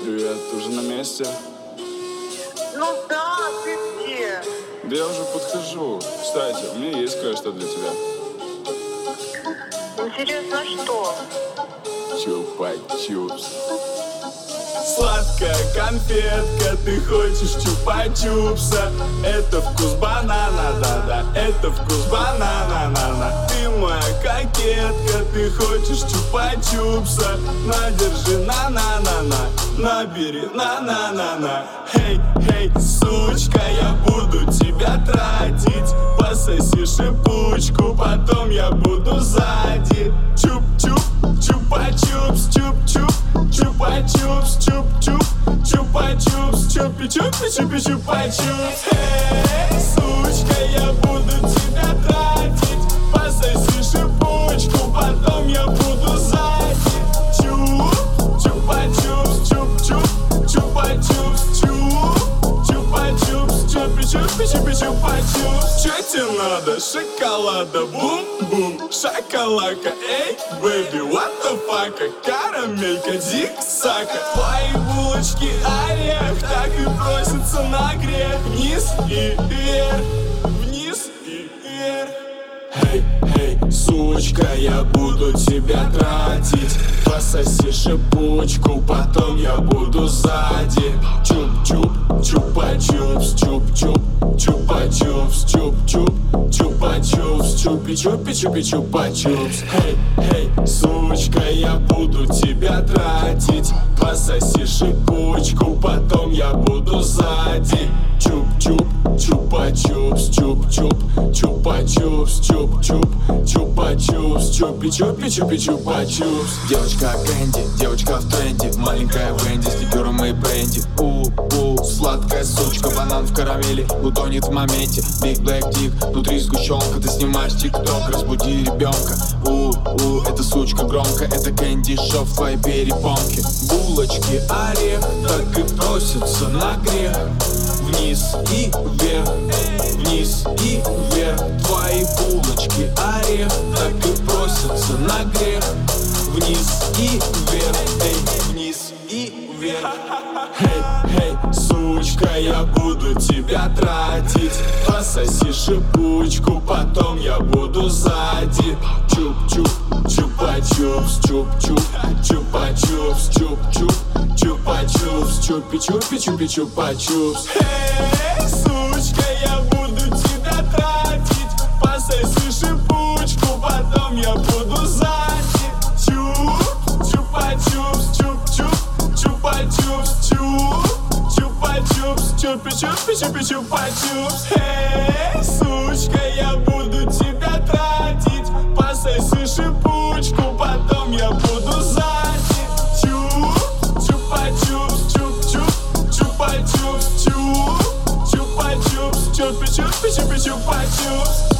Привет, ты уже на месте? Ну да, ты где? Да я уже подхожу. Кстати, у меня есть кое-что для тебя. Интересно, что? Чупа-чупс. Сладкая конфетка, ты хочешь чупа-чупса. Это вкус банана, да-да, это вкус банана, на-на. Ты моя кокетка, ты хочешь чупа-чупса. Надержи на-на-на-на, набери на-на-на-на. Хей, сучка, я буду тебя тратить. Пососи шипучку, потом я буду сзади. Чуп-чуп, чупа-чупс, чуп-чуп, чупа-чупс, чуп-чуп, чупа-чупс, чупи-чупи, чупи-чупа-чупс. Эй, сучка, я буду тебя тратить. Пососи шипучку, потом я буду сзади. Чуп, чупа-чупс, чуп-чуп, чупа-чупс, чуп, чупа-чупс, чупи-чупи, чупи-чупа-чупс. Чё тебе надо? Шоколада, бум-бум, шоколадка, эй, бэби, what the fuck? Карамелька, зиг-сака. Твои булочки орех, так и просятся на грех. Вниз и вверх, вниз и вверх. Эй, сучка, я буду тебя тратить. Пососи шипучку, потом я буду сзади. Чуп-чуп, чупа-чупс, чуп-чуп, чупа-чупс, чуп-чуп, чупа-чупс, чупи-чупи, чупи-чупа-чупс. Эй, сучка, я буду тебя тратить. Пососи шипучку, потом я буду сзади. Чуп-чуп, чупа-чупс, чуп-чуп, чупа-чупс, чуп-чуп, чупа-чупс, чупи-чупи, чупи-чупа-чупс. Девочка Кэнди, девочка в тренде, маленькая Венди с ликером и бренди. Сладкая сучка, банан в карамели, утонет в моменте. Big Black Dick, внутри сгущенка, ты снимаешь тикток, разбуди ребенка. Эта сучка громко, это Кэнди Шоп в твоей перепонке. Булочки орех, так и просятся на грех. Вниз и вверх, вниз и вверх. Твои булочки орех, так и просятся на грех. Вниз и вверх, эй, вниз и вверх. Эй, сучка, я буду тебя тратить. Пососи шипучку, потом я буду сзади. Чуп-чуп, чупа-чупс, чуп-чуп, чупа-чупс, чуп-чуп, чупа-чупс, чупи-чупи, чупи-чупа-чупс. Эй, сучка, я буду тебя тратить. Пососи шипучку, потом я буду сзади. Чуп, чупа-чупс, чуп-чуп, чупа-чупс, чуп, чупа-чупс, чупи-чупи, чупи-чупа-чупс. Эй, сучка, я буду тебя тратить. Пососи шипучку, потом я буду сзади. Чуп, чупа-чупс, чуп-чуп, чупа-чупс, чуп, чупа-чупс, чупи-чупи, чупи-чупа-чупс.